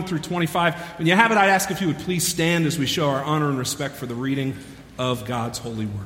through 25. When you have it, I'd ask if you would please stand as we show our honor and respect for the reading of God's holy word.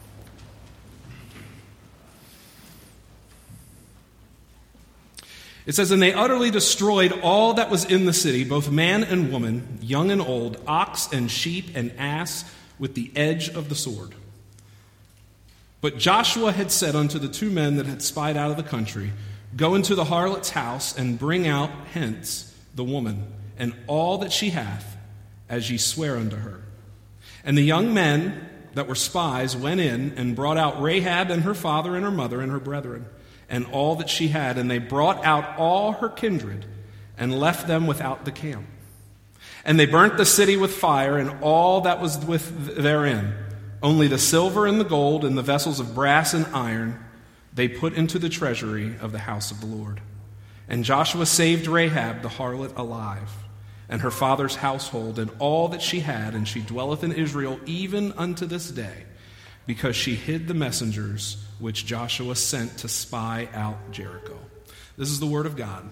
It says, "And they utterly destroyed all that was in the city, both man and woman, young and old, ox and sheep and ass, with the edge of the sword. But Joshua had said unto the two men that had spied out of the country, Go into the harlot's house, and bring out hence the woman, and all that she hath, as ye swear unto her. And the young men that were spies went in, and brought out Rahab and her father and her mother and her brethren, and all that she had, and they brought out all her kindred, and left them without the camp. And they burnt the city with fire, and all that was therein, only the silver and the gold, and the vessels of brass and iron, they put into the treasury of the house of the Lord. And Joshua saved Rahab the harlot alive, and her father's household, and all that she had, and she dwelleth in Israel even unto this day, because she hid the messengers which Joshua sent to spy out Jericho." This is the word of God.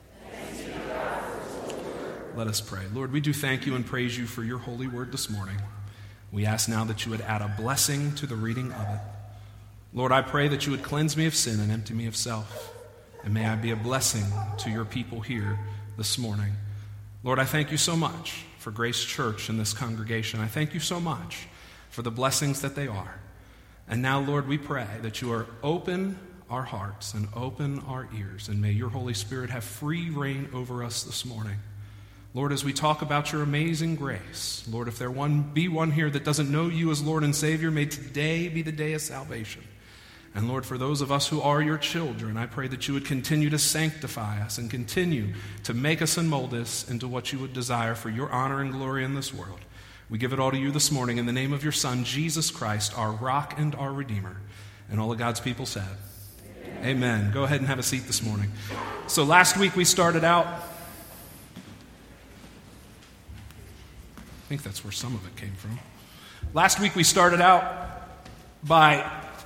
Let us pray. Lord, we do thank you and praise you for your holy word this morning. We ask now that you would add a blessing to the reading of it. Lord, I pray that you would cleanse me of sin and empty me of self. And may I be a blessing to your people here this morning. Lord, I thank you so much for Grace Church and this congregation. I thank you so much for the blessings that they are. And now, Lord, we pray that you are open our hearts and open our ears, and may your Holy Spirit have free reign over us this morning. Lord, as we talk about your amazing grace, Lord, if there be one here that doesn't know you as Lord and Savior, may today be the day of salvation. And Lord, for those of us who are your children, I pray that you would continue to sanctify us and continue to make us and mold us into what you would desire for your honor and glory in this world. We give it all to you this morning in the name of your Son, Jesus Christ, our rock and our Redeemer. And all of God's people said, Amen. Go ahead and have a seat this morning. So last week we started out, I think that's where some of it came from. Last week we started out by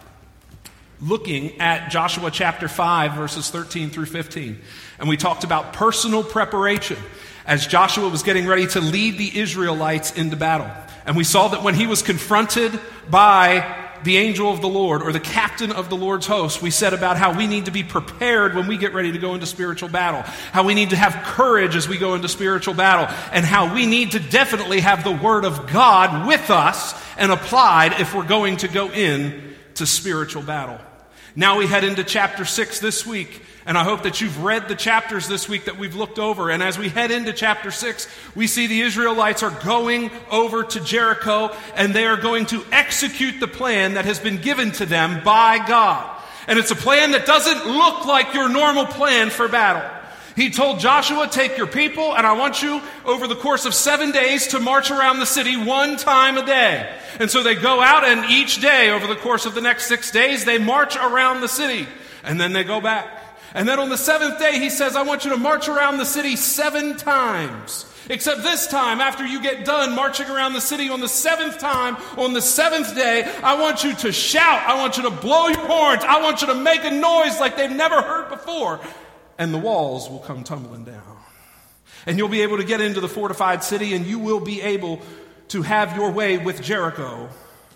looking at Joshua chapter 5, verses 13 through 15. And we talked about personal preparation as Joshua was getting ready to lead the Israelites into battle. And we saw that when he was confronted by the angel of the Lord, or the captain of the Lord's host, we said about how we need to be prepared when we get ready to go into spiritual battle, how we need to have courage as we go into spiritual battle, and how we need to definitely have the Word of God with us and applied if we're going to go in to spiritual battle. Now we head into chapter 6 this week, and I hope that you've read the chapters this week that we've looked over. And as we head into chapter 6, we see the Israelites are going over to Jericho, and they are going to execute the plan that has been given to them by God. And it's a plan that doesn't look like your normal plan for battle. He told Joshua, take your people, and I want you, over the course of 7 days, to march around the city one time a day. And so they go out, and each day, over the course of the next 6 days, they march around the city. And then they go back. And then on the seventh day, he says, I want you to march around the city 7 times. Except this time, after you get done marching around the city on the 7th time, on the 7th day, I want you to shout. I want you to blow your horns. I want you to make a noise like they've never heard before. And the walls will come tumbling down. And you'll be able to get into the fortified city, and you will be able to have your way with Jericho.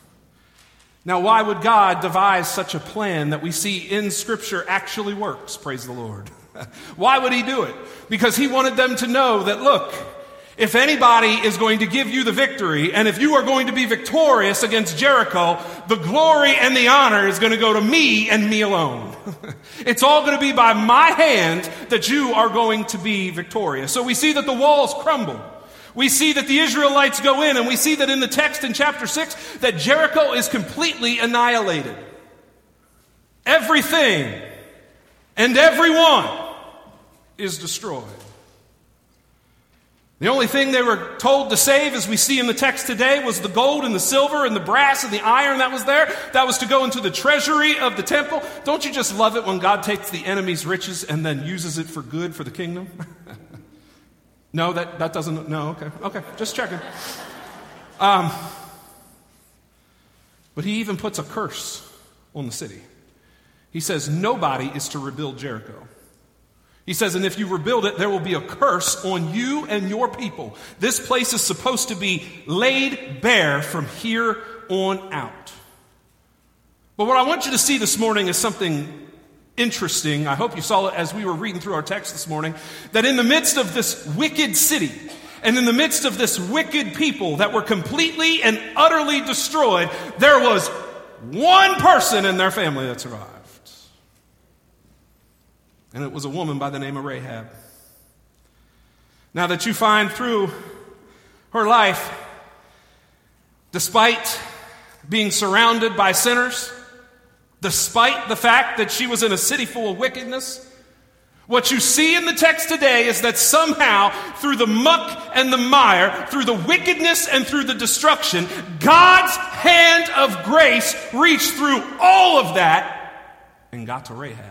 Now, why would God devise such a plan that we see in Scripture actually works? Praise the Lord. Why would he do it? Because he wanted them to know that, look, if anybody is going to give you the victory, and if you are going to be victorious against Jericho, the glory and the honor is going to go to me and me alone. It's all going to be by my hand that you are going to be victorious. So we see that the walls crumble. We see that the Israelites go in, and we see that in the text in chapter 6 that Jericho is completely annihilated. Everything and everyone is destroyed. The only thing they were told to save, as we see in the text today, was the gold and the silver and the brass and the iron that was there. That was to go into the treasury of the temple. Don't you just love it when God takes the enemy's riches and then uses it for good for the kingdom? No, that doesn't, no, okay, just checking. But he even puts a curse on the city. He says nobody is to rebuild Jericho. He says, and if you rebuild it, there will be a curse on you and your people. This place is supposed to be laid bare from here on out. But what I want you to see this morning is something interesting. I hope you saw it as we were reading through our text this morning, that in the midst of this wicked city, and in the midst of this wicked people that were completely and utterly destroyed, there was one person in their family that survived. And it was a woman by the name of Rahab. Now that you find through her life, despite being surrounded by sinners, despite the fact that she was in a city full of wickedness, what you see in the text today is that somehow, through the muck and the mire, through the wickedness and through the destruction, God's hand of grace reached through all of that and got to Rahab.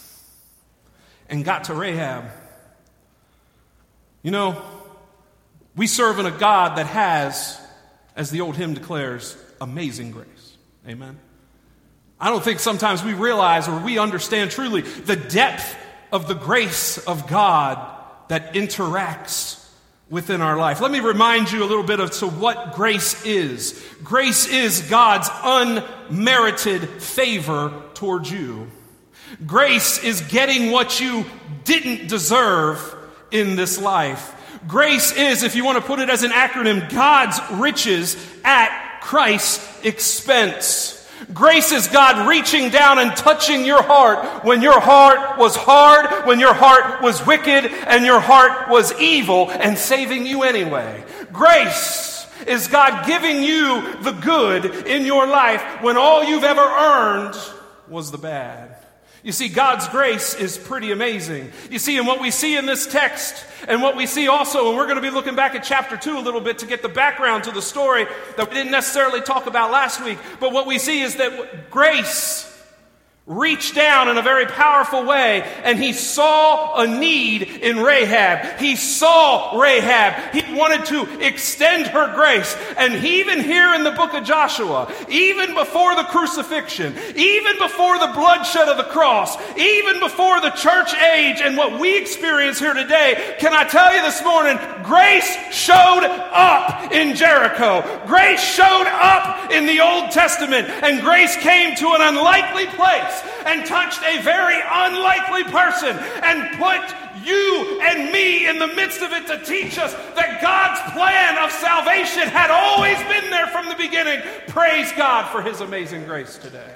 You know, we serve in a God that has, as the old hymn declares, amazing grace. Amen. I don't think sometimes we realize or we understand truly the depth of the grace of God that interacts within our life. Let me remind you a little bit of what grace is. Grace is God's unmerited favor towards you. Grace is getting what you didn't deserve in this life. Grace is, if you want to put it as an acronym, God's riches at Christ's expense. Grace is God reaching down and touching your heart when your heart was hard, when your heart was wicked, and your heart was evil, and saving you anyway. Grace is God giving you the good in your life when all you've ever earned was the bad. You see, God's grace is pretty amazing. You see, and what we see in this text, and what we see also, and we're going to be looking back at chapter 2 a little bit to get the background to the story that we didn't necessarily talk about last week, but what we see is that grace reached down in a very powerful way, and he saw a need in Rahab. He saw Rahab. He wanted to extend her grace. And even here in the book of Joshua, even before the crucifixion, even before the bloodshed of the cross, even before the church age and what we experience here today, can I tell you this morning, grace showed up in Jericho. Grace showed up in the Old Testament, and grace came to an unlikely place and touched a very unlikely person and put you and me in the midst of it to teach us that God's plan of salvation had always been there from the beginning. Praise God for his amazing grace today.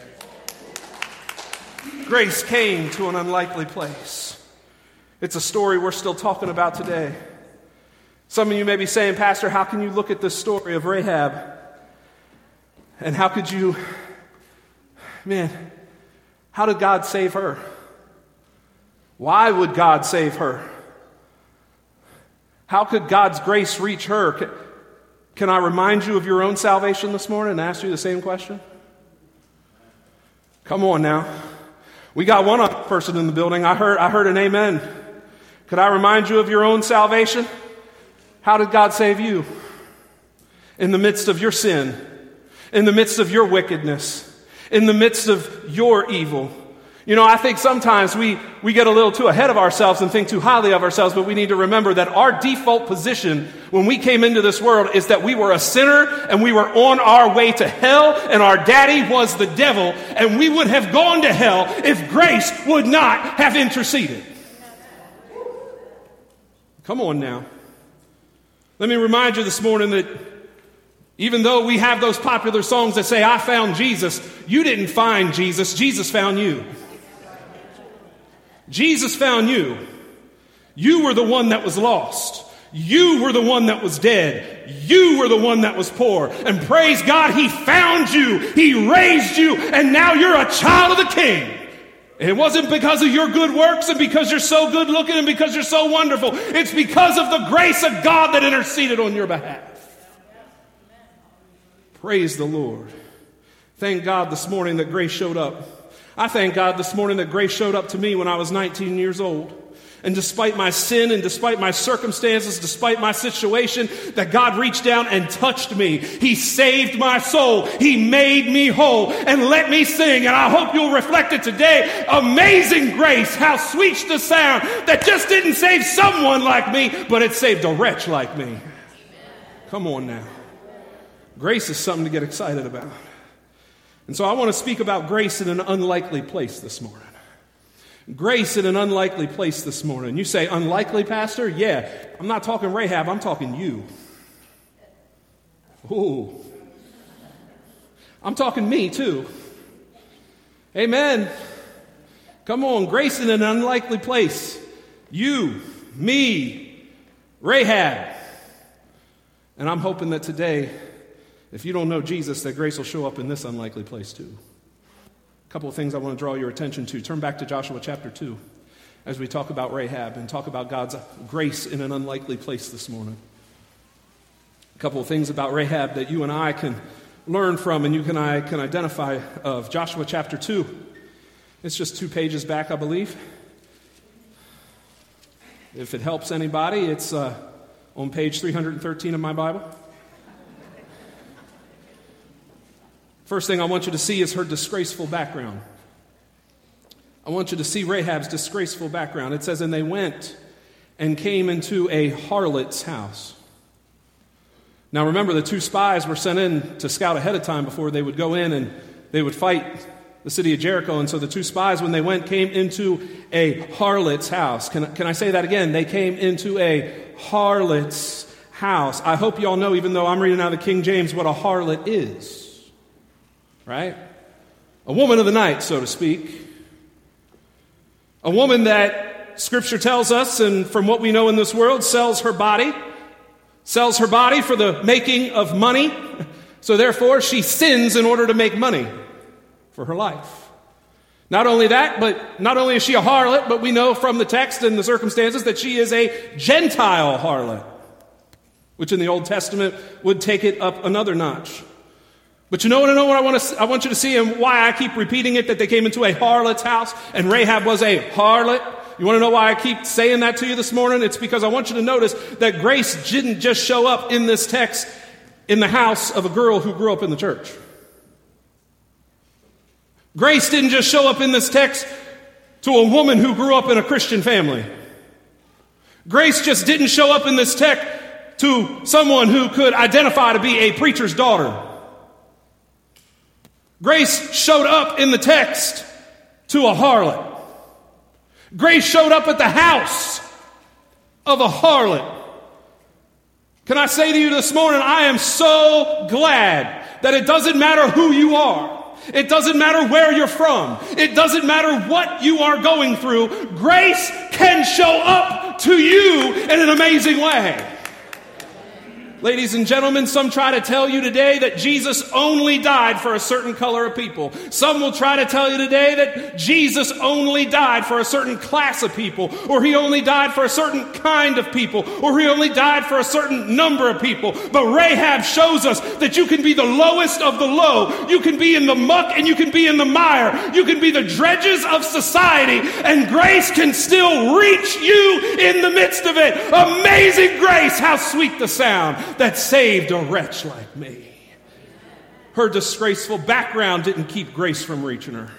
Grace came to an unlikely place. It's a story we're still talking about today. Some of you may be saying, Pastor, how can you look at this story of Rahab? And how could you, how did God save her? Why would God save her? How could God's grace reach her? Can I remind you of your own salvation this morning and ask you the same question? Come on now. We got one other person in the building. I heard an amen. Could I remind you of your own salvation? How did God save you? In the midst of your sin, in the midst of your wickedness, in the midst of your evil. You know, I think sometimes we get a little too ahead of ourselves and think too highly of ourselves, but we need to remember that our default position when we came into this world is that we were a sinner and we were on our way to hell, and our daddy was the devil, and we would have gone to hell if grace would not have interceded. Come on now. Let me remind you this morning that even though we have those popular songs that say, I found Jesus, you didn't find Jesus. Jesus found you. Jesus found you. You were the one that was lost. You were the one that was dead. You were the one that was poor. And praise God, he found you. He raised you. And now you're a child of the King. It wasn't because of your good works and because you're so good looking and because you're so wonderful. It's because of the grace of God that interceded on your behalf. Praise the Lord. Thank God this morning that grace showed up. I thank God this morning that grace showed up to me when I was 19 years old. And despite my sin and despite my circumstances, despite my situation, that God reached down and touched me. He saved my soul. He made me whole and let me sing. And I hope you'll reflect it today. Amazing grace, how sweet the sound that just didn't save someone like me, but it saved a wretch like me. Come on now. Grace is something to get excited about. And so I want to speak about grace in an unlikely place this morning. Grace in an unlikely place this morning. You say, unlikely, Pastor? Yeah. I'm not talking Rahab, I'm talking you. Ooh. I'm talking me too. Amen. Come on, grace in an unlikely place. You, me, Rahab. And I'm hoping that today, if you don't know Jesus, that grace will show up in this unlikely place too. A couple of things I want to draw your attention to. Turn back to Joshua chapter 2 as we talk about Rahab and talk about God's grace in an unlikely place this morning. A couple of things about Rahab that you and I can learn from and I can identify of. Joshua chapter 2. It's just 2 pages back, I believe. If it helps anybody, it's on page 313 of my Bible. First thing I want you to see is her disgraceful background. I want you to see Rahab's disgraceful background. It says, and they went and came into a harlot's house. Now remember, the 2 spies were sent in to scout ahead of time before they would go in and they would fight the city of Jericho. And so the 2 spies, when they went, came into a harlot's house. Can I say that again? They came into a harlot's house. I hope you all know, even though I'm reading out of the King James, what a harlot is. Right? A woman of the night, so to speak. A woman that Scripture tells us, and from what we know in this world, sells her body for the making of money. So therefore, she sins in order to make money for her life. Not only that, but not only is she a harlot, but we know from the text and the circumstances that she is a Gentile harlot, which in the Old Testament would take it up another notch. But you know what I want you to see, and why I keep repeating it, that they came into a harlot's house and Rahab was a harlot. You want to know why I keep saying that to you this morning? It's because I want you to notice that grace didn't just show up in this text in the house of a girl who grew up in the church. Grace didn't just show up in this text to a woman who grew up in a Christian family. Grace just didn't show up in this text to someone who could identify to be a preacher's daughter. Grace showed up in the text to a harlot. Grace showed up at the house of a harlot. Can I say to you this morning, I am so glad that it doesn't matter who you are. It doesn't matter where you're from. It doesn't matter what you are going through. Grace can show up to you in an amazing way. Ladies and gentlemen, some try to tell you today that Jesus only died for a certain color of people. Some will try to tell you today that Jesus only died for a certain class of people, or he only died for a certain kind of people, or he only died for a certain number of people. But Rahab shows us that you can be the lowest of the low. You can be in the muck and you can be in the mire. You can be the dredges of society, and grace can still reach you in the midst of it. Amazing grace, how sweet the sound that saved a wretch like me. Her disgraceful background didn't keep grace from reaching her.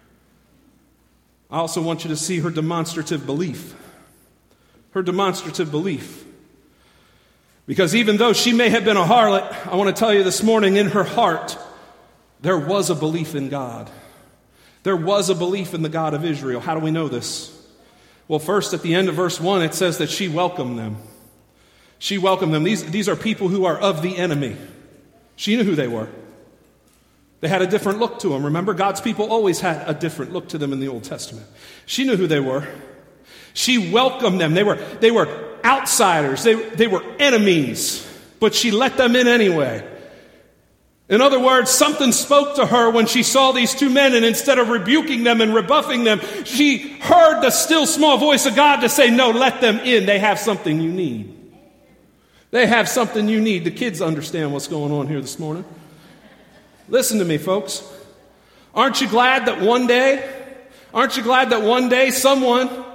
I also want you to see her demonstrative belief. Her demonstrative belief. Because even though she may have been a harlot, I want to tell you this morning, in her heart, there was a belief in God. There was a belief in the God of Israel. How do we know this? Well, first, at the end of verse 1, it says that she welcomed them. She welcomed them. These are people who are of the enemy. She knew who they were. They had a different look to them. Remember, God's people always had a different look to them in the Old Testament. She knew who they were. She welcomed them. They were outsiders. They were enemies. But she let them in anyway. In other words, something spoke to her when she saw these 2 men, and instead of rebuking them and rebuffing them, she heard the still small voice of God to say, no, let them in. They have something you need. They have something you need. The kids understand what's going on here this morning. Listen to me, folks. Aren't you glad that one day someone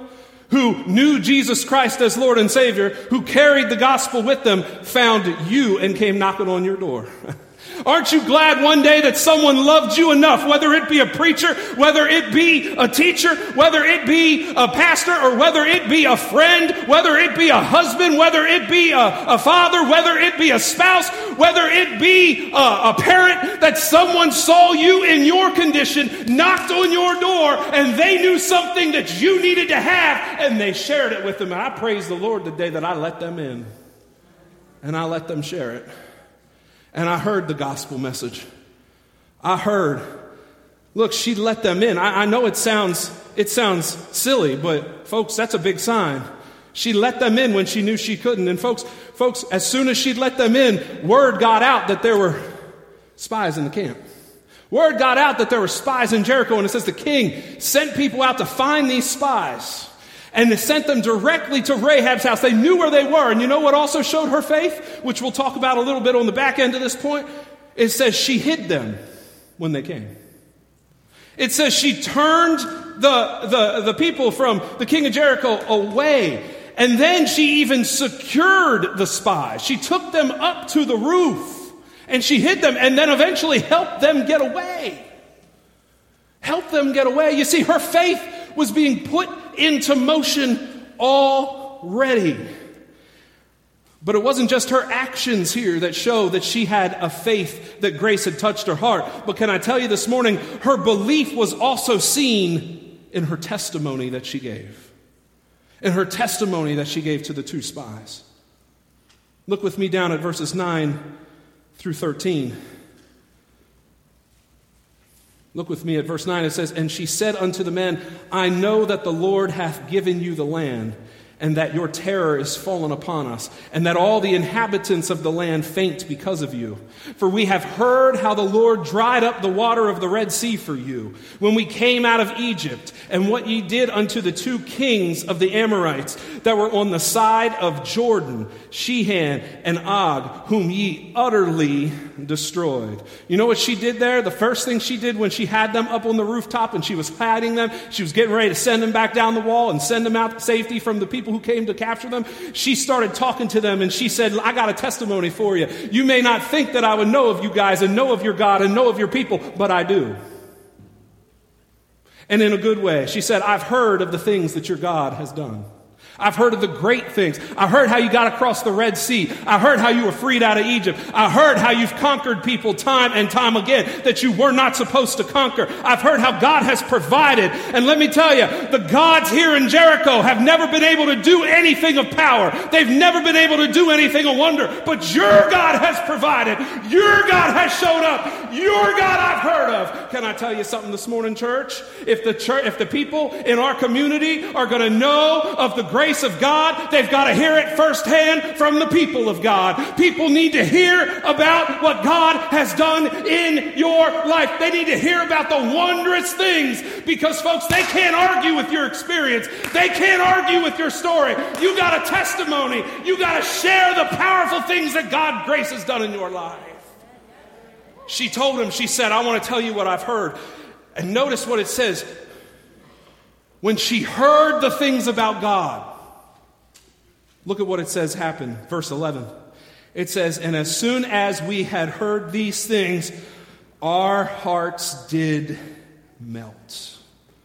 who knew Jesus Christ as Lord and Savior, who carried the gospel with them, found you and came knocking on your door. Aren't you glad one day that someone loved you enough, whether it be a preacher, whether it be a teacher, whether it be a pastor, or whether it be a friend, whether it be a husband, whether it be a father, whether it be a spouse, whether it be a parent, that someone saw you in your condition, knocked on your door, and they knew something that you needed to have, and they shared it with them. And I praise the Lord the day that I let them in, and I let them share it. And I heard the gospel message. I heard, look, she let them in. I know it sounds silly, but folks, that's a big sign. She let them in when she knew she couldn't. And folks, as soon as she let them in, word got out that there were spies in the camp. Word got out that there were spies in Jericho, and it says the king sent people out to find these spies. And they sent them directly to Rahab's house. They knew where they were. And you know what also showed her faith? Which we'll talk about a little bit on the back end of this point. It says she hid them when they came. It says she turned the people from the king of Jericho away. And then she even secured the spies. She took them up to the roof. And she hid them and then eventually helped them get away. Helped them get away. You see, her faith was being put into motion already. But it wasn't just her actions here that show that she had a faith that grace had touched her heart. But can I tell you this morning, her belief was also seen in her testimony that she gave. In her testimony that she gave to the two spies. Look with me down at verses 9 through 13. Look with me at verse 9. It says, "And she said unto the men, I know that the Lord hath given you the land, and that your terror is fallen upon us, and that all the inhabitants of the land faint because of you. For we have heard how the Lord dried up the water of the Red Sea for you, when we came out of Egypt, and what ye did unto the two kings of the Amorites that were on the side of Jordan, Shehan and Og, whom ye utterly destroyed." You know what she did there? The first thing she did when she had them up on the rooftop and she was hiding them, she was getting ready to send them back down the wall and send them out to safety from the people who came to capture them. She started talking to them and she said, I got a testimony for you. You may not think that I would know of you guys and know of your God and know of your people, but I do. And in a good way. She said, I've heard of the things that your God has done. I've heard of the great things. I heard how you got across the Red Sea. I heard how you were freed out of Egypt. I heard how you've conquered people time and time again that you were not supposed to conquer. I've heard how God has provided. And let me tell you, the gods here in Jericho have never been able to do anything of power. They've never been able to do anything of wonder. But your God has provided. Your God has showed up. Your God I've heard of. Can I tell you something this morning, church? If the people in our community are going to know of the grace of God, they've got to hear it firsthand from the people of God. People need to hear about what God has done in your life. They need to hear about the wondrous things because, folks, they can't argue with your experience. They can't argue with your story. You got a testimony. You got to share the powerful things that God's grace has done in your life. She told him, she said, I want to tell you what I've heard. And notice what it says. When she heard the things about God, look at what it says happened. Verse 11. It says, and as soon as we had heard these things, our hearts did melt.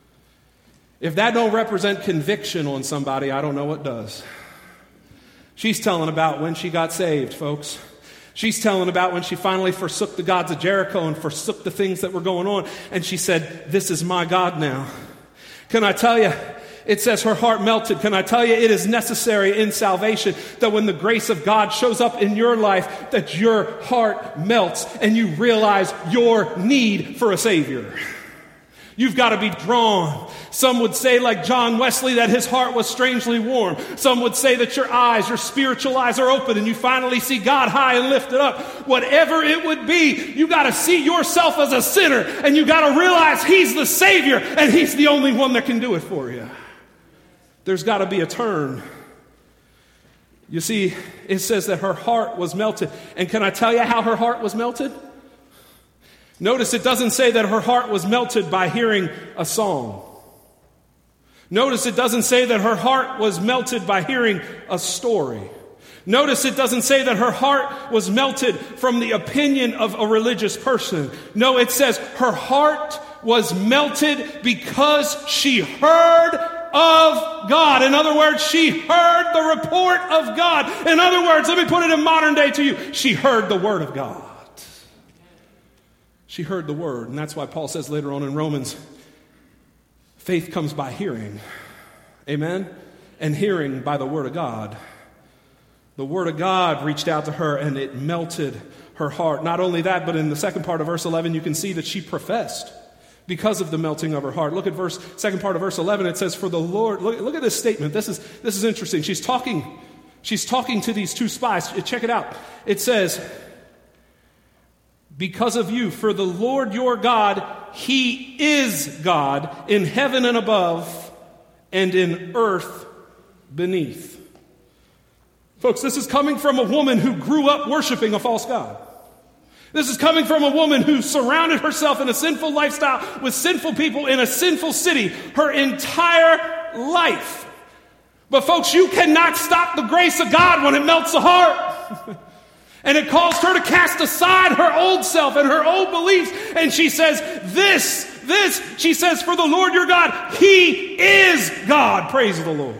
If that don't represent conviction on somebody, I don't know what does. She's telling about when she got saved, folks. She's telling about when she finally forsook the gods of Jericho and forsook the things that were going on. And she said, this is my God now. Can I tell you, it says her heart melted. Can I tell you, it is necessary in salvation that when the grace of God shows up in your life, that your heart melts and you realize your need for a Savior. You've got to be drawn. Some would say, like John Wesley, that his heart was strangely warm. Some would say that your eyes, your spiritual eyes are open and you finally see God high and lifted up. Whatever it would be, you got to see yourself as a sinner and you got to realize He's the Savior and He's the only one that can do it for you. There's got to be a turn. You see, it says that her heart was melted. And can I tell you how her heart was melted? Notice it doesn't say that her heart was melted by hearing a song. Notice it doesn't say that her heart was melted by hearing a story. Notice it doesn't say that her heart was melted from the opinion of a religious person. No, it says her heart was melted because she heard of God. In other words, she heard the report of God. In other words, let me put it in modern day to you. She heard the word of God. She heard the word. And that's why Paul says later on in Romans, faith comes by hearing. Amen? And hearing by the word of God. The word of God reached out to her and it melted her heart. Not only that, but in the second part of verse 11, you can see that she professed because of the melting of her heart. Look at second part of verse 11. It says, for the Lord, look at this statement. This is interesting. She's talking to these two spies. Check it out. It says, because of you, for the Lord your God, he is God in heaven and above and in earth beneath. Folks, this is coming from a woman who grew up worshiping a false god. This is coming from a woman who surrounded herself in a sinful lifestyle with sinful people in a sinful city her entire life. But folks, you cannot stop the grace of God when it melts the heart. And it caused her to cast aside her old self and her old beliefs. And she says, she says, for the Lord your God, he is God. Praise the Lord.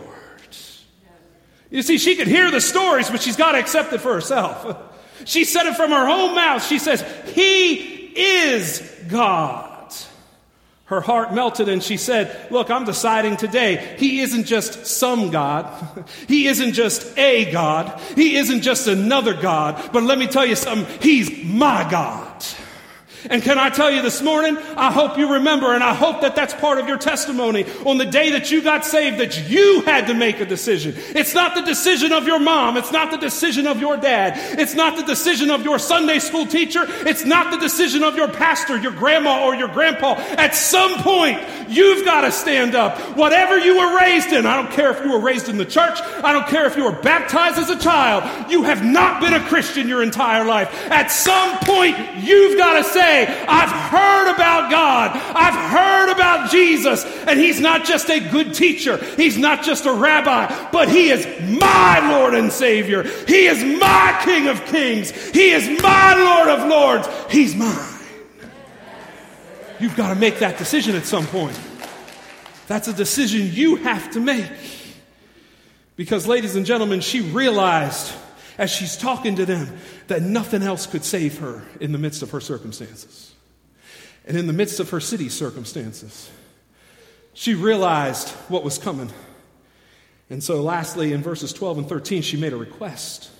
You see, she could hear the stories, but she's got to accept it for herself. She said it from her own mouth. She says, he is God. Her heart melted and she said, look, I'm deciding today, he isn't just some God. He isn't just a God. He isn't just another God. But let me tell you something, he's my God. And can I tell you this morning, I hope you remember, and I hope that that's part of your testimony on the day that you got saved, that you had to make a decision. It's not the decision of your mom. It's not the decision of your dad. It's not the decision of your Sunday school teacher. It's not the decision of your pastor, your grandma, or your grandpa. At some point, you've got to stand up. Whatever you were raised in, I don't care if you were raised in the church. I don't care if you were baptized as a child. You have not been a Christian your entire life. At some point, you've got to say, I've heard about God. I've heard about Jesus. And he's not just a good teacher. He's not just a rabbi, but he is my Lord and Savior. He is my King of Kings. He is my Lord of Lords. He's mine. You've got to make that decision at some point. That's a decision you have to make. Because, ladies and gentlemen, she realized as she's talking to them that nothing else could save her in the midst of her circumstances. And in the midst of her city's circumstances, she realized what was coming. And so lastly, in verses 12 and 13, she made a request.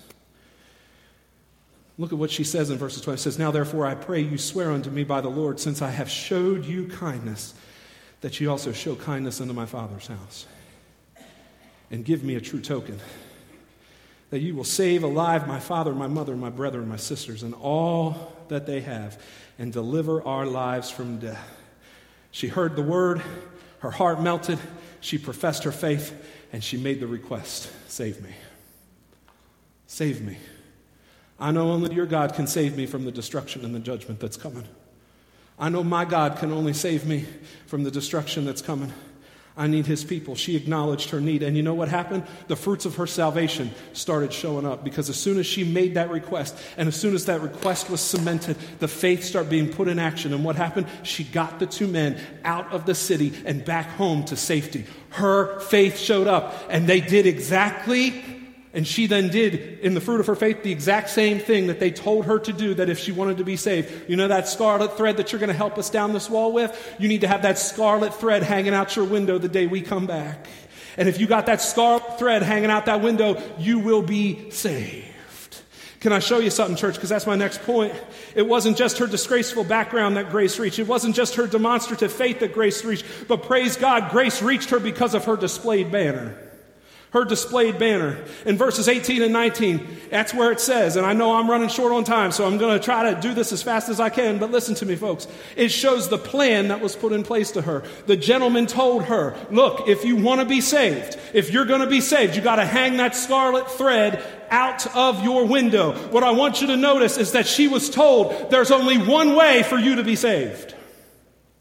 Look at what she says in verses 12. It says, now therefore I pray you swear unto me by the Lord, since I have showed you kindness, that you also show kindness unto my father's house. And give me a true token, that you will save alive my father, my mother, my brother, and my sisters, and all that they have, and deliver our lives from death. She heard the word, her heart melted, she professed her faith, and she made the request, save me. Save me. I know only your God can save me from the destruction and the judgment that's coming. I know my God can only save me from the destruction that's coming. I need his people. She acknowledged her need. And you know what happened? The fruits of her salvation started showing up, because as soon as she made that request, and as soon as that request was cemented, the faith started being put in action. And what happened? She got the two men out of the city and back home to safety. Her faith showed up, and they did exactly, and she then did, in the fruit of her faith, the exact same thing that they told her to do, that if she wanted to be saved. You know that scarlet thread that you're going to help us down this wall with? You need to have that scarlet thread hanging out your window the day we come back. And if you got that scarlet thread hanging out that window, you will be saved. Can I show you something, church? Because that's my next point. It wasn't just her disgraceful background that grace reached. It wasn't just her demonstrative faith that grace reached. But praise God, grace reached her because of her displayed banner. Her displayed banner. In verses 18 and 19, that's where it says, and I know I'm running short on time, so I'm going to try to do this as fast as I can, but listen to me, folks. It shows the plan that was put in place to her. The gentleman told her, look, if you want to be saved, if you're going to be saved, you got to hang that scarlet thread out of your window. What I want you to notice is that she was told there's only one way for you to be saved.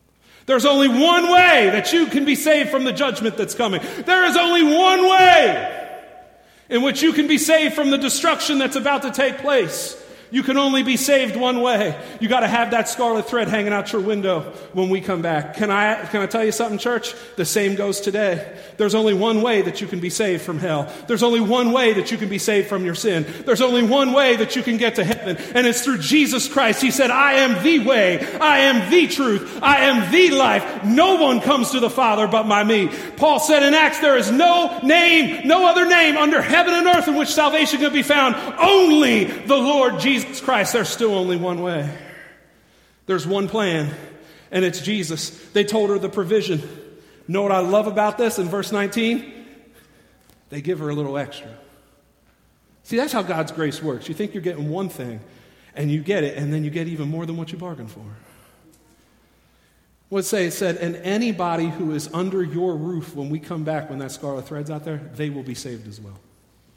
There's only one way that you can be saved from the judgment that's coming. There is only one way in which you can be saved from the destruction that's about to take place. You can only be saved one way. You got to have that scarlet thread hanging out your window when we come back. Can I tell you something, church? The same goes today. There's only one way that you can be saved from hell. There's only one way that you can be saved from your sin. There's only one way that you can get to heaven, and it's through Jesus Christ. He said, I am the way, I am the truth, I am the life. No one comes to the Father but by me. Paul said in Acts, there is no name, no other name under heaven and earth in which salvation can be found. Only the Lord Jesus Christ. There's still only one way. There's one plan, and it's Jesus. They told her the provision. Know what I love about this in verse 19? They give her a little extra. See, that's how God's grace works. You think you're getting one thing, and you get it, and then you get even more than what you bargained for. What'd it say? It said, and anybody who is under your roof when we come back, when that scarlet thread's out there, they will be saved as well.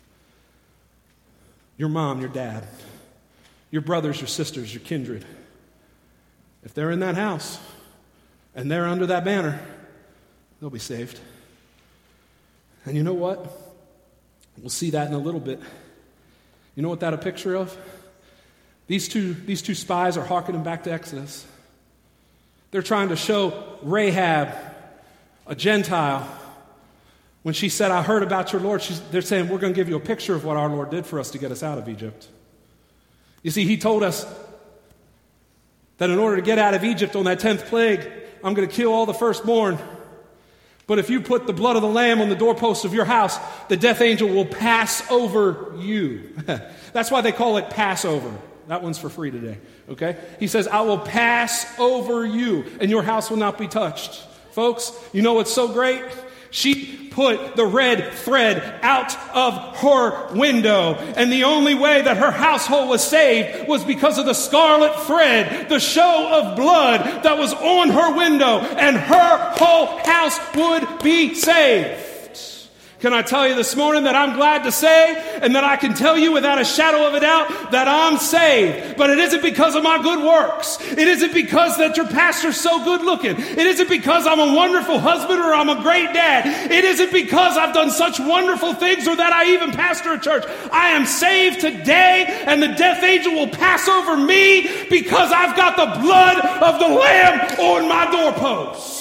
Your mom, your dad, your brothers, your sisters, your kindred. If they're in that house and they're under that banner, they'll be saved. And you know what? We'll see that in a little bit. You know what that's a picture of? These two spies are hearkening back to Exodus. They're trying to show Rahab, a Gentile, when she said, I heard about your Lord, they're saying, we're going to give you a picture of what our Lord did for us to get us out of Egypt. You see, he told us that in order to get out of Egypt on that 10th plague, I'm going to kill all the firstborn. But if you put the blood of the lamb on the doorposts of your house, the death angel will pass over you. That's why they call it Passover. That one's for free today, okay? He says, I will pass over you, and your house will not be touched. Folks, you know what's so great? She put the red thread out of her window. And the only way that her household was saved was because of the scarlet thread, the show of blood that was on her window. And her whole house would be saved. Can I tell you this morning that I'm glad to say, and that I can tell you without a shadow of a doubt, that I'm saved. But it isn't because of my good works. It isn't because that your pastor's so good looking. It isn't because I'm a wonderful husband or I'm a great dad. It isn't because I've done such wonderful things or that I even pastor a church. I am saved today, and the death angel will pass over me because I've got the blood of the Lamb on my doorpost.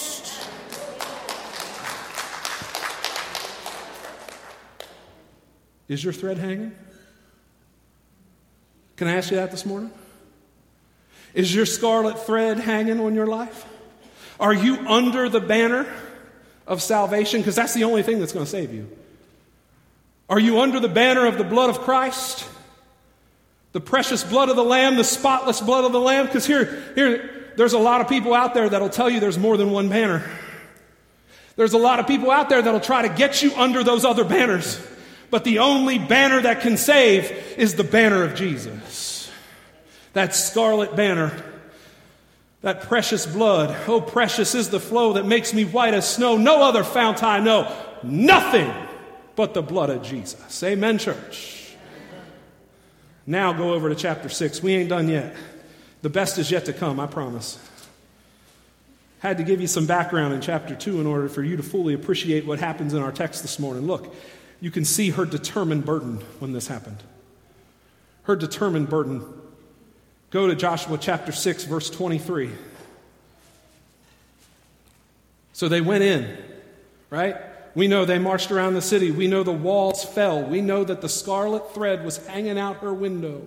Is your thread hanging? Can I ask you that this morning? Is your scarlet thread hanging on your life? Are you under the banner of salvation? Because that's the only thing that's going to save you. Are you under the banner of the blood of Christ? The precious blood of the Lamb, the spotless blood of the Lamb? Because here, there's a lot of people out there that'll tell you there's more than one banner. There's a lot of people out there that'll try to get you under those other banners. But the only banner that can save is the banner of Jesus. That scarlet banner, that precious blood. Oh, precious is the flow that makes me white as snow. No other fount I know. Nothing but the blood of Jesus. Amen, church. Now go over to chapter 6. We ain't done yet. The best is yet to come, I promise. Had to give you some background in chapter 2 in order for you to fully appreciate what happens in our text this morning. Look. You can see her determined burden when this happened. Her determined burden. Go to Joshua chapter 6, verse 23. So they went in, right? We know they marched around the city. We know the walls fell. We know that the scarlet thread was hanging out her window.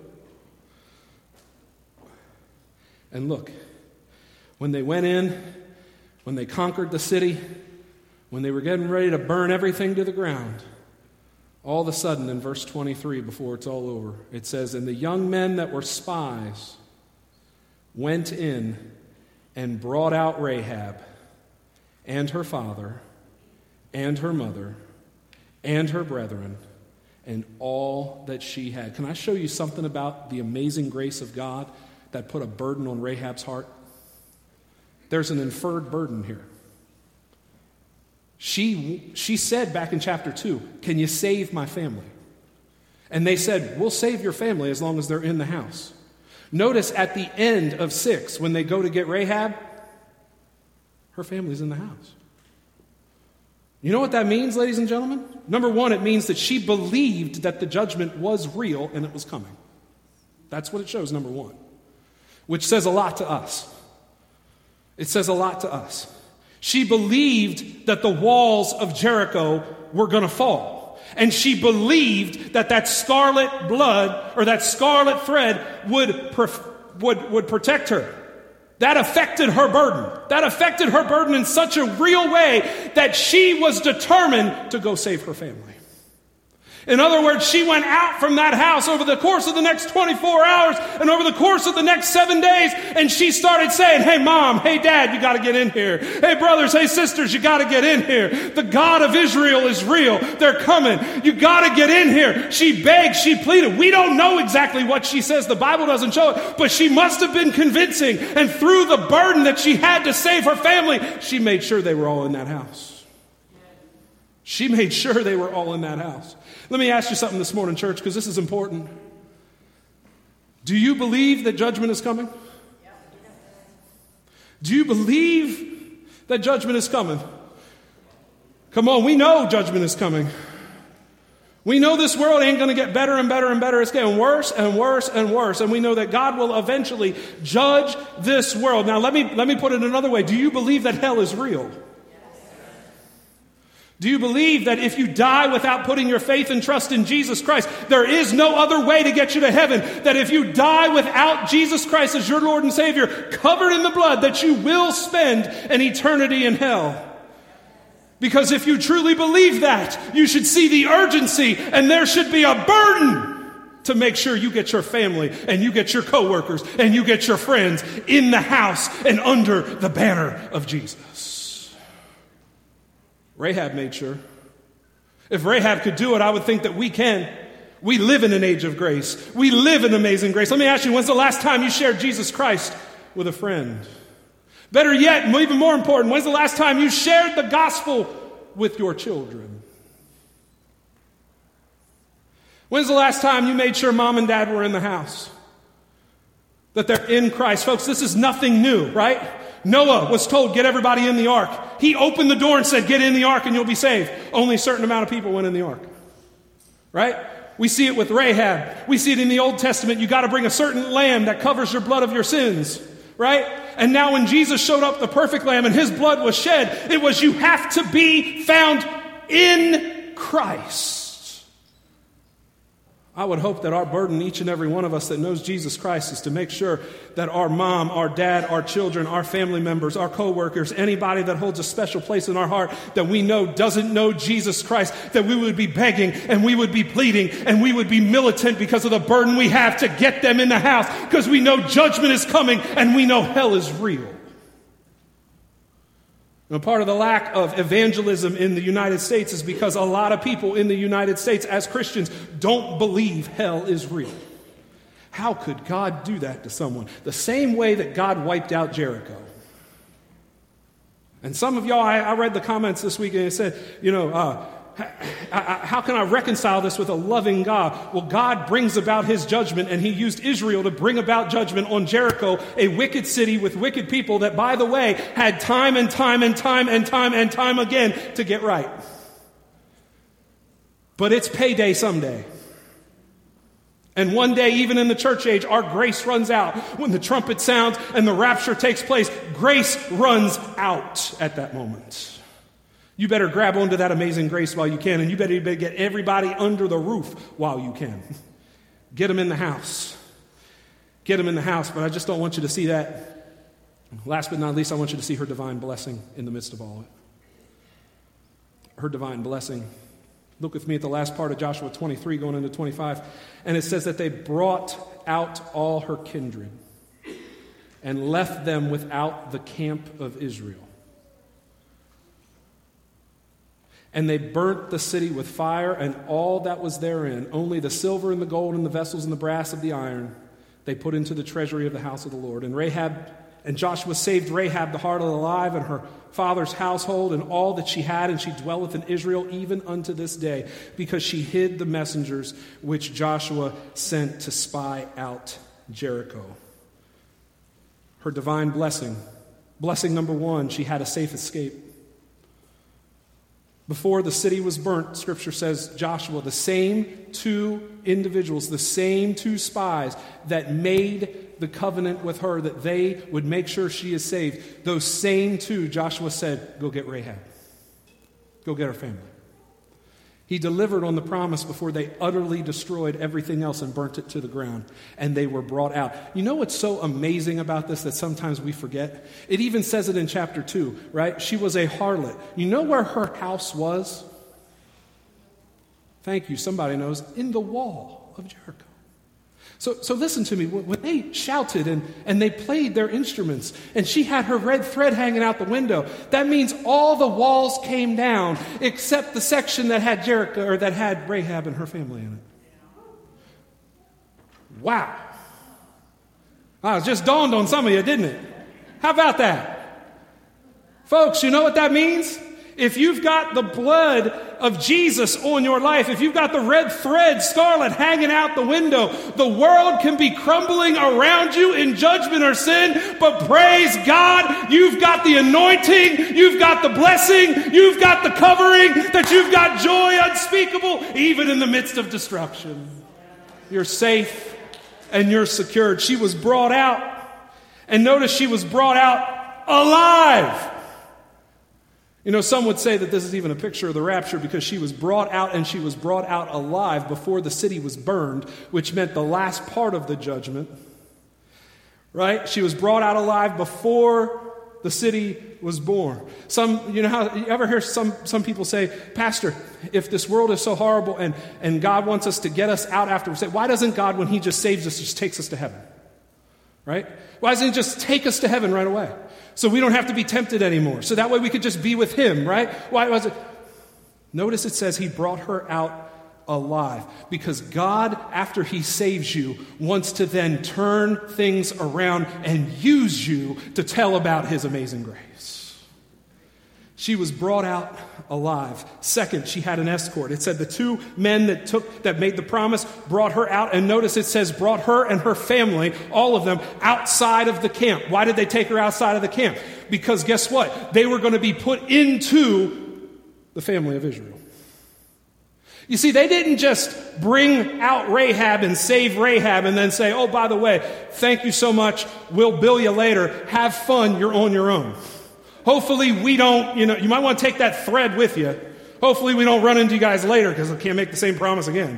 And look, when they went in, when they conquered the city, when they were getting ready to burn everything to the ground, all of a sudden, in verse 23, before it's all over, it says, and the young men that were spies went in and brought out Rahab and her father and her mother and her brethren and all that she had. Can I show you something about the amazing grace of God that put a burden on Rahab's heart? There's an inferred burden here. She said back in chapter 2, can you save my family? And they said, we'll save your family as long as they're in the house. Notice at the end of 6, when they go to get Rahab, Her family's in the house. You know what that means, ladies and gentlemen? Number one, it means that she believed that the judgment was real and it was coming. That's what it shows, number one. Which says a lot to us. It says a lot to us. She believed that the walls of Jericho were going to fall. And she believed that that scarlet blood or that scarlet thread would protect her. That affected her burden. That affected her burden in such a real way that she was determined to go save her family. In other words, she went out from that house over the course of the next 24 hours and over the course of the next 7 days, and she started saying, hey, Mom, hey, Dad, you got to get in here. Hey, brothers, hey, sisters, you got to get in here. The God of Israel is real. They're coming. You got to get in here. She begged, she pleaded. We don't know exactly what she says. The Bible doesn't show it, but she must have been convincing, and through the burden that she had to save her family, she made sure they were all in that house. She made sure they were all in that house. Let me ask you something this morning, church, because this is important. Do you believe that judgment is coming? Do you believe that judgment is coming? Come on, we know judgment is coming. We know this world ain't going to get better and better and better. It's getting worse and worse and worse. And we know that God will eventually judge this world. Now, let me put it another way. Do you believe that hell is real? Do you believe that if you die without putting your faith and trust in Jesus Christ, there is no other way to get you to heaven? That if you die without Jesus Christ as your Lord and Savior, covered in the blood, that you will spend an eternity in hell? Because if you truly believe that, you should see the urgency, and there should be a burden to make sure you get your family and you get your coworkers and you get your friends in the house and under the banner of Jesus. Rahab made sure. If Rahab could do it, I would think that we can. We live in an age of grace. We live in amazing grace. Let me ask you, when's the last time you shared Jesus Christ with a friend? Better yet, and even more important, when's the last time you shared the gospel with your children? When's the last time you made sure Mom and Dad were in the house? That they're in Christ. Folks, this is nothing new, right? Noah was told, get everybody in the ark. He opened the door and said, get in the ark and you'll be saved. Only a certain amount of people went in the ark. Right? We see it with Rahab. We see it in the Old Testament. You got to bring a certain lamb that covers your blood of your sins. Right? And now when Jesus showed up, the perfect lamb, and his blood was shed, it was you have to be found in Christ. I would hope that our burden, each and every one of us that knows Jesus Christ, is to make sure that our mom, our dad, our children, our family members, our co-workers, anybody that holds a special place in our heart that we know doesn't know Jesus Christ, that we would be begging and we would be pleading and we would be militant because of the burden we have to get them in the house, because we know judgment is coming and we know hell is real. Now, part of the lack of evangelism in the United States is because a lot of people in the United States as Christians don't believe hell is real. How could God do that to someone? The same way that God wiped out Jericho. And some of y'all, I read the comments this week and it said, how can I reconcile this with a loving God? Well, God brings about his judgment, and he used Israel to bring about judgment on Jericho, a wicked city with wicked people that, by the way, had time and time and time and time and time again to get right. But it's payday someday. And one day, even in the church age, our grace runs out. When the trumpet sounds and the rapture takes place, grace runs out at that moment. You better grab onto that amazing grace while you can, and you better get everybody under the roof while you can. Get them in the house. Get them in the house, but I just don't want you to see that. Last but not least, I want you to see her divine blessing in the midst of all of it. Her divine blessing. Look with me at the last part of Joshua 23 going into 25. And it says that they brought out all her kindred and left them without the camp of Israel. And they burnt the city with fire and all that was therein. Only the silver and the gold and the vessels and the brass of the iron they put into the treasury of the house of the Lord. And Joshua saved Rahab the heart alive and her father's household and all that she had, and she dwelleth in Israel even unto this day, because she hid the messengers which Joshua sent to spy out Jericho. Her divine blessing Blessing number one, she had a safe escape. Before the city was burnt, Scripture says Joshua, the same two individuals, the same two spies that made the covenant with her that they would make sure she is saved, those same two, Joshua said, go get Rahab. Go get her family. He delivered on the promise before they utterly destroyed everything else and burnt it to the ground, and they were brought out. You know what's so amazing about this that sometimes we forget? It even says it in chapter 2, right? She was a harlot. You know where her house was? Thank you, somebody knows. In the wall of Jericho. So listen to me. When they shouted and they played their instruments and she had her red thread hanging out the window, that means all the walls came down except the section that had Jericho or that had Rahab and her family in it. Wow. It just dawned on some of you, didn't it? How about that? Folks, you know what that means? If you've got the blood of Jesus on your life, if you've got the red thread, scarlet, hanging out the window, the world can be crumbling around you in judgment or sin, but praise God, you've got the anointing, you've got the blessing, you've got the covering, that you've got joy unspeakable, even in the midst of destruction. You're safe and you're secured. She was brought out, and notice she was brought out alive. You know, some would say that this is even a picture of the rapture because she was brought out, and she was brought out alive before the city was burned, which meant the last part of the judgment, right? She was brought out alive before the city was born. You ever hear some people say, Pastor, if this world is so horrible and God wants us to get us out after we say, why doesn't God, when he just saves us, just takes us to heaven? Right? Why doesn't he just take us to heaven right away? So we don't have to be tempted anymore. So that way we could just be with him, right? Why was it? Notice it says he brought her out alive. Because God, after he saves you, wants to then turn things around and use you to tell about his amazing grace. She was brought out alive. Second, she had an escort. It said the two men that made the promise brought her out. And notice it says brought her and her family, all of them, outside of the camp. Why did they take her outside of the camp? Because guess what? They were going to be put into the family of Israel. You see, they didn't just bring out Rahab and save Rahab and then say, oh, by the way, thank you so much. We'll bill you later. Have fun. You're on your own. Hopefully we don't, you might want to take that thread with you. Hopefully we don't run into you guys later because I can't make the same promise again.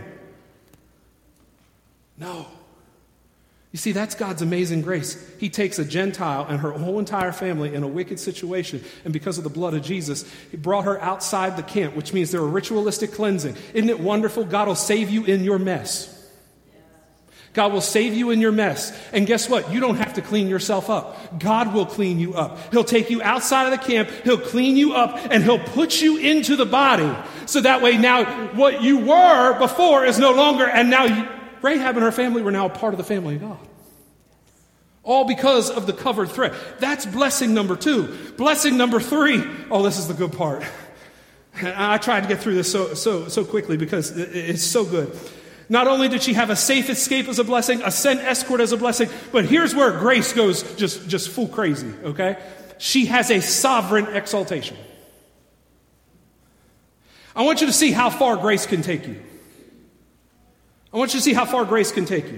No. You see, that's God's amazing grace. He takes a Gentile and her whole entire family in a wicked situation, and because of the blood of Jesus, he brought her outside the camp, which means there are ritualistic cleansing. Isn't it wonderful? God will save you in your mess. God will save you in your mess. And guess what? You don't have to clean yourself up. God will clean you up. He'll take you outside of the camp. He'll clean you up, and he'll put you into the body. So that way now what you were before is no longer, and now Rahab and her family were now a part of the family of God. All because of the covered thread. That's blessing number 2. Blessing number 3. Oh, this is the good part. I tried to get through this so quickly because it's so good. Not only did she have a safe escape as a blessing, a sent escort as a blessing, but here's where grace goes just full crazy, okay? She has a sovereign exaltation. I want you to see how far grace can take you. I want you to see how far grace can take you.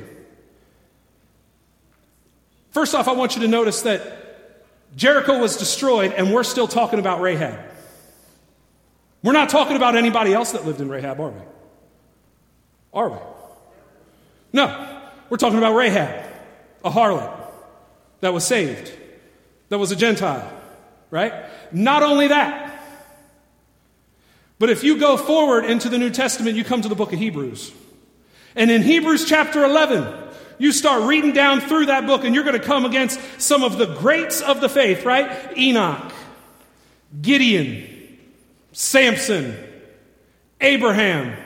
First off, I want you to notice that Jericho was destroyed, and we're still talking about Rahab. We're not talking about anybody else that lived in Rahab, are we? Are we? No. We're talking about Rahab, a harlot that was saved, that was a Gentile, right? Not only that, but if you go forward into the New Testament, you come to the book of Hebrews. And in Hebrews chapter 11, you start reading down through that book, and you're going to come against some of the greats of the faith, right? Enoch, Gideon, Samson, Abraham,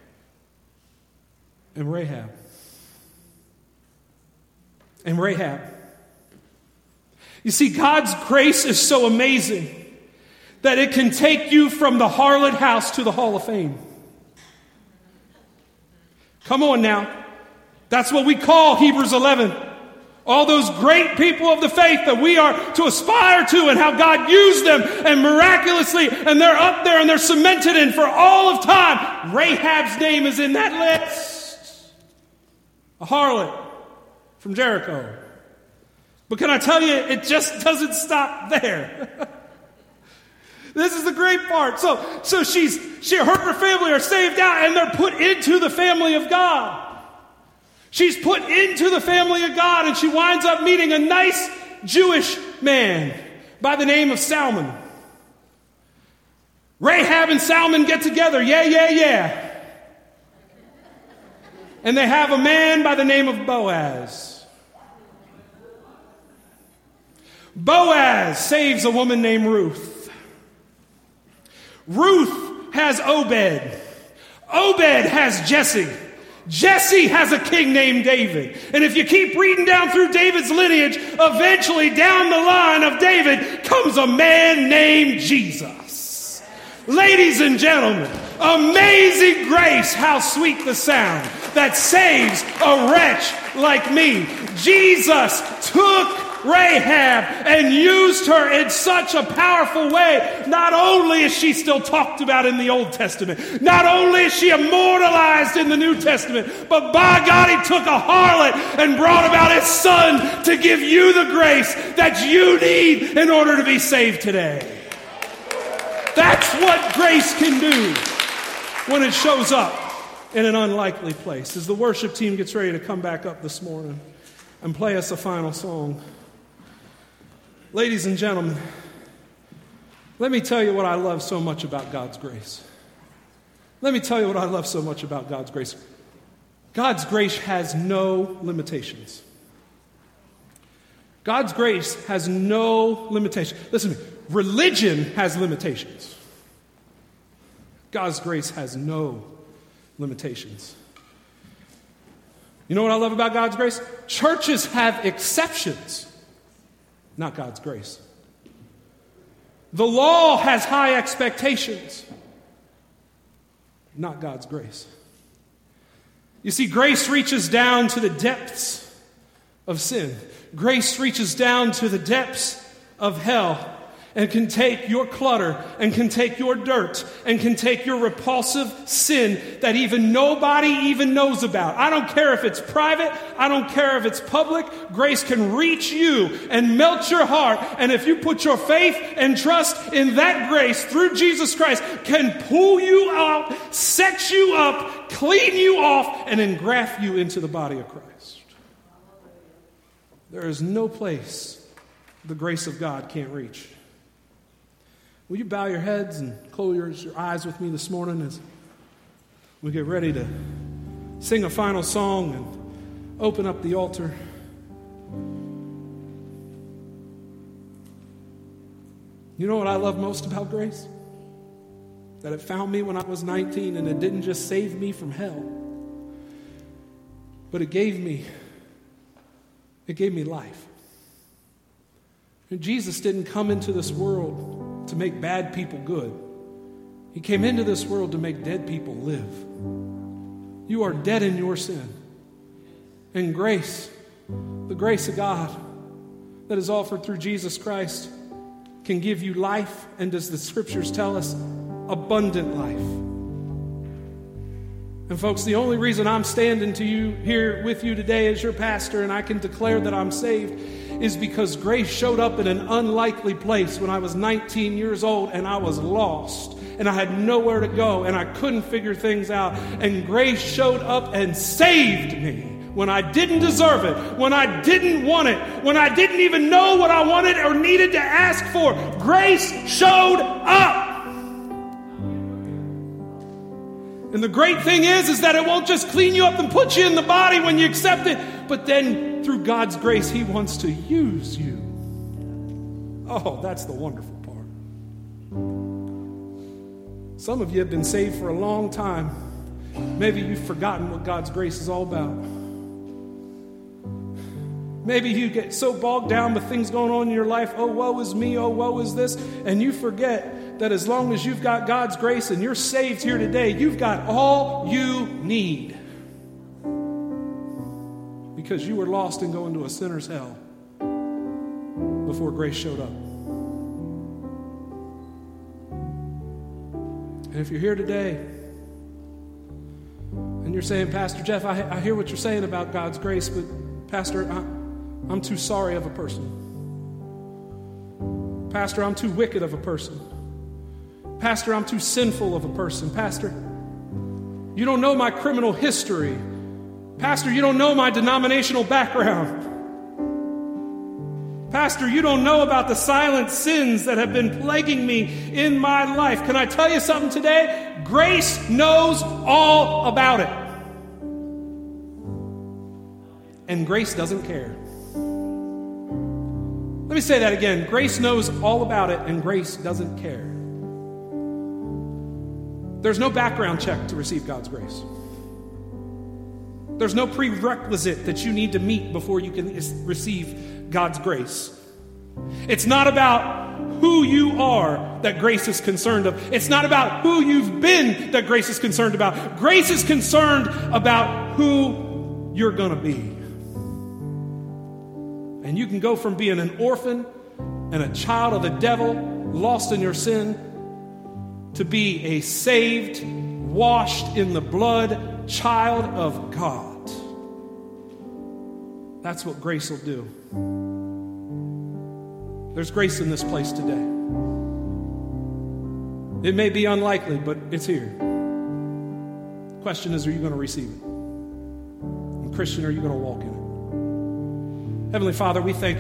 and Rahab. And Rahab. You see, God's grace is so amazing that it can take you from the harlot house to the Hall of Fame. Come on now. That's what we call Hebrews 11. All those great people of the faith that we are to aspire to and how God used them and miraculously, and they're up there and they're cemented in for all of time. Rahab's name is in that list. A harlot from Jericho. But can I tell you, it just doesn't stop there. This is the great part. So her family are saved out and they're put into the family of God. She's put into the family of God, and she winds up meeting a nice Jewish man by the name of Salmon. Rahab and Salmon get together. Yeah. And they have a man by the name of Boaz. Boaz saves a woman named Ruth. Ruth has Obed. Obed has Jesse. Jesse has a king named David. And if you keep reading down through David's lineage, eventually down the line of David comes a man named Jesus. Ladies and gentlemen, amazing grace, how sweet the sound that saves a wretch like me. Jesus took Rahab and used her in such a powerful way. Not only is she still talked about in the Old Testament, not only is she immortalized in the New Testament, but by God, he took a harlot and brought about his son to give you the grace that you need in order to be saved today. That's what grace can do when it shows up in an unlikely place. As the worship team gets ready to come back up this morning and play us a final song, ladies and gentlemen, let me tell you what I love so much about God's grace. Let me tell you what I love so much about God's grace. God's grace has no limitations. God's grace has no limitations. Listen to me. Religion has limitations. God's grace has no limitations. You know what I love about God's grace? Churches have exceptions. Not God's grace. The law has high expectations. Not God's grace. You see, grace reaches down to the depths of sin. Grace reaches down to the depths of hell and can take your clutter and can take your dirt and can take your repulsive sin that even nobody even knows about. I don't care if it's private. I don't care if it's public. Grace can reach you and melt your heart. And if you put your faith and trust in that grace through Jesus Christ, can pull you out, set you up, clean you off, and engraft you into the body of Christ. There is no place the grace of God can't reach. Will you bow your heads and close your eyes with me this morning as we get ready to sing a final song and open up the altar? You know what I love most about grace? That it found me when I was 19, and it didn't just save me from hell, but it gave me life. And Jesus didn't come into this world to make bad people good. He came into this world to make dead people live. You are dead in your sin. And grace, the grace of God that is offered through Jesus Christ, can give you life, and as the scriptures tell us, abundant life. And folks, the only reason I'm standing to you here with you today as your pastor and I can declare that I'm saved is because grace showed up in an unlikely place when I was 19 years old and I was lost and I had nowhere to go and I couldn't figure things out. And grace showed up and saved me when I didn't deserve it, when I didn't want it, when I didn't even know what I wanted or needed to ask for. Grace showed up. And the great thing is that it won't just clean you up and put you in the body when you accept it, but then through God's grace, He wants to use you. Oh, that's the wonderful part. Some of you have been saved for a long time. Maybe you've forgotten what God's grace is all about. Maybe you get so bogged down with things going on in your life. Oh, woe is me. Oh, woe is this. And you forget that as long as you've got God's grace and you're saved here today, you've got all you need. because you were lost and going to a sinner's hell before grace showed up. And if you're here today and you're saying, Pastor Jeff, I hear what you're saying about God's grace, but Pastor, I'm too sorry of a person. Pastor, I'm too wicked of a person. Pastor, I'm too sinful of a person. Pastor, you don't know my criminal history. Pastor, you don't know my denominational background. Pastor, you don't know about the silent sins that have been plaguing me in my life. Can I tell you something today? Grace knows all about it. And grace doesn't care. Let me say that again. Grace knows all about it, and grace doesn't care. There's no background check to receive God's grace. There's no prerequisite that you need to meet before you can receive God's grace. It's not about who you are that grace is concerned of. It's not about who you've been that grace is concerned about. Grace is concerned about who you're going to be. And you can go from being an orphan and a child of the devil, lost in your sin, to be a saved, washed in the blood child of God. That's what grace will do. There's grace in this place today. It may be unlikely, but it's here. The question is, are you going to receive it? And Christian, are you going to walk in it? Heavenly Father, we thank you.